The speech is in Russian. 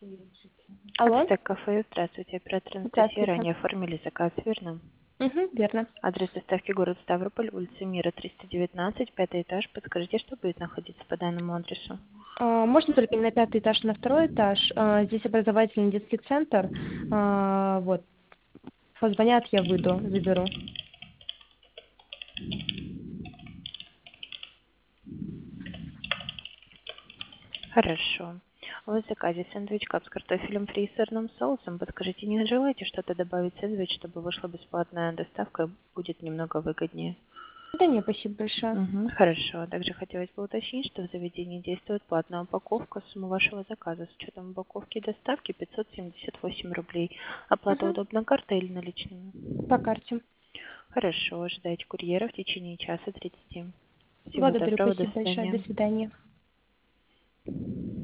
Алло, Ацтек кафе, здравствуйте, оператор Анастасия, здравствуйте. ранее оформили заказ, верно? Верно. Адрес доставки город Ставрополь, улица Мира, 319, пятый этаж. Подскажите, что будет находиться по данному адресу? Можно только не на пятый этаж, а на второй этаж. Здесь образовательный детский центр. Вот. Позвонят, я выйду, заберу. Хорошо. В заказе сэндвич кап с картофелем фри и сырным соусом. Подскажите, не желаете что-то добавить в сэндвич, чтобы вышла бесплатная доставка, будет немного выгоднее? Да не, спасибо большое. Хорошо. Также хотелось бы уточнить, что в заведении действует платная упаковка. Сумма вашего заказа с учетом упаковки и доставки 578 рублей. Оплата Угу. удобна картой или наличными? По карте. Хорошо. Ожидайте курьера в течение часа 30. Всего Благодарю, доброго. До спасибо большое. До свидания. свидания.